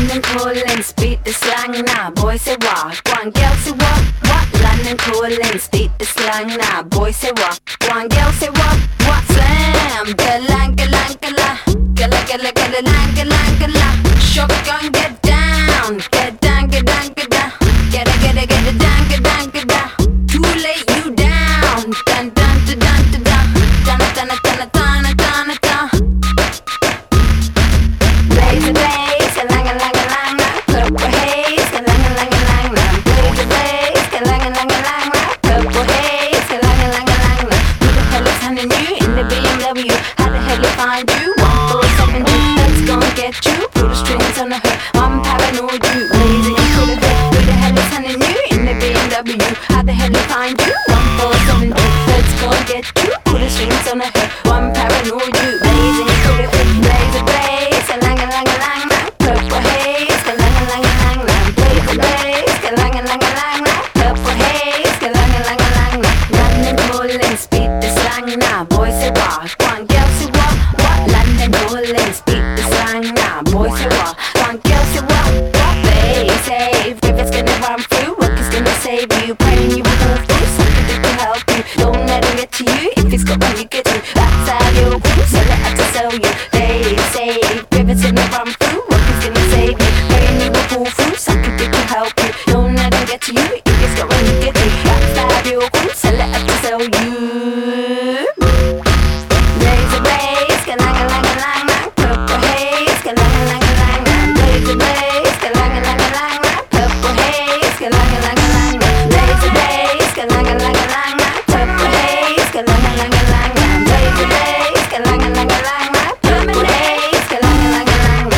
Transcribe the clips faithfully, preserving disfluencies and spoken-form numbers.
London calling, speak the slang now. Boy say what, one girl say what, what? London calling, speak the slang now. Boy say what, one girl say what, what? Slam, galang galang galang, galang galang galang galang galang. Shotgun, get down, get down, get down, get down, get it, get it, get it down, get down, get down. Too late, you down, dun dun dun dun dun dun, dun dun dun dun dun dun dun. Blaze a blaze, galang galang galang, purple haze, galang galang galang. Blaze a blaze, galang galang galang, purple haze, galang galang galang. Who the hell is hunting you in the B M W? How the hell they find you? One four seven two, let's go and get you. Put the strings on the hook, I'm paranoid you. Blazing you could have been. Who the hell is hunting you in the B M W? How the hell they find you? One four seven two, let's go and get you. Put the strings on the hook, I'm paranoid you. Blazing you could have been. Blaze a blaze, galang galang galang, purple haze, galang galang galang. Blaze a blaze, galang galang galang, purple haze, galang galang galang. London calling, speak the slang now. Boy say what, one girl say what, what? London calling, speak the slang now. Boy say what, one girl say what, what? They say if it's gonna run through, work is gonna save you. Praying you will go through, something that can help you. Don't let it get to you. If it's got one, you get to. That's how you'll prove. Sell it out to sell you. They say if it's gonna run through, work is gonna save you. Praying you will pull through, something that can help you. Don't let it get to you. If it's got one, you get to. That's how you'll prove. Sell it out to sell you. Blaze a blaze, galang galang galang, purple haze, galang galang galang. Blaze a blaze, galang galang galang, purple haze, galang galang galang. Blaze a blaze, galang galang galang, purple haze, galang galang galang. Blaze a blaze, galang galang galang, purple haze, galang galang galang.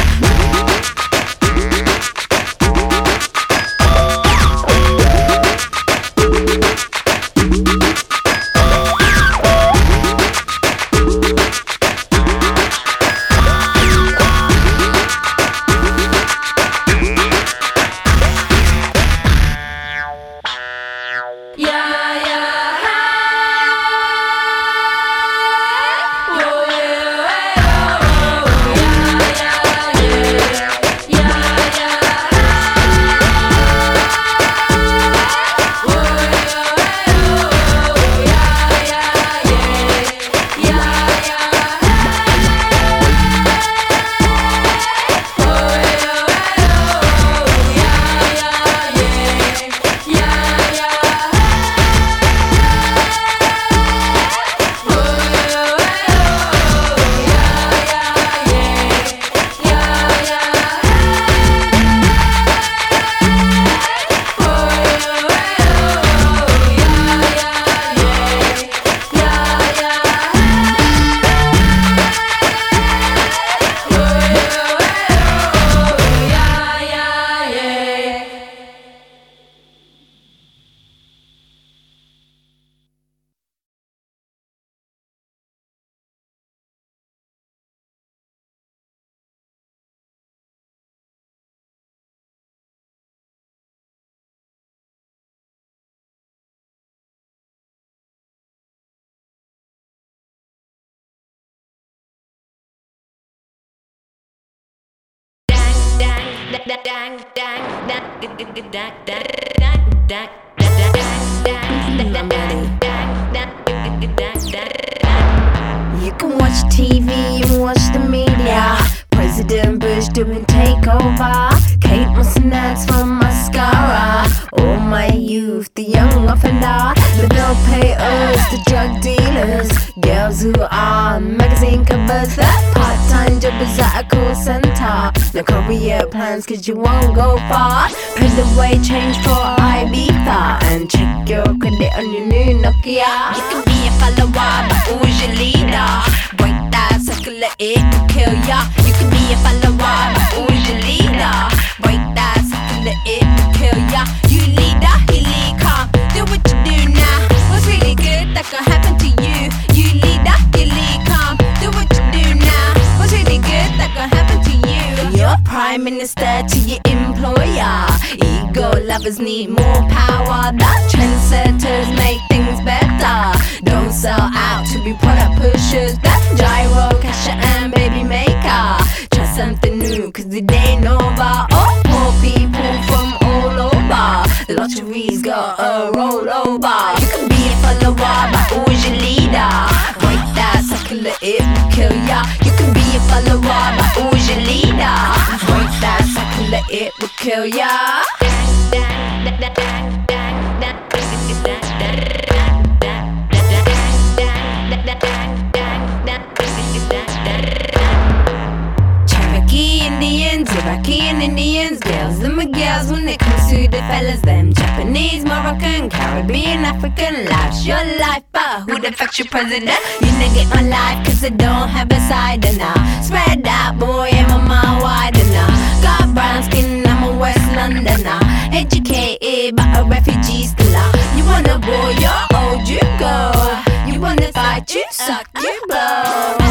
You can watch T V and watch the media. President Bush doing takeover. Kate Moss and from mascara. All my youth, the young offender. The bill payers, the drug dealers. Girls who are magazine covers. That part-time jobbers at a call center. No career plans cause you won't go far. Pay the way change for Ibiza. And check your credit on your new Nokia. You can be a follower but who's your leader? Break that circle, it will kill ya. You can be a follower but who's your leader? Break that circle, it will kill ya. You leader, he lead calm. Do what you do now. What's really good that can happen to you? You leader, you lead calm. Do what you do now. What's really good that can happen to you? You're prime minister to your employer. Ego lovers need more power. The trendsetters make things better. Don't sell out to be product pushers. That's gyro, casher and baby maker. Try something new cause it ain't over. Oh, over, roll over. You can be a follower, but who's your leader? Wait, that secular, it will kill ya. You can be a follower, but who's your leader? Wait, that secular, it will kill ya. Cherokee Indians, Iraqian Indians, girls and my girls when it comes to the fellas. Them Japanese, Moroccan, Caribbean, African. Life's your life, but who the fuck's your president? You nigga my life cause I don't have a side and now. Spread out, boy, I'm a mile wide and now. Got brown skin, I'm a West Londoner. Educated, but a refugee still out. You wanna boy, you're old, you go. You wanna fight, you suck, you blow.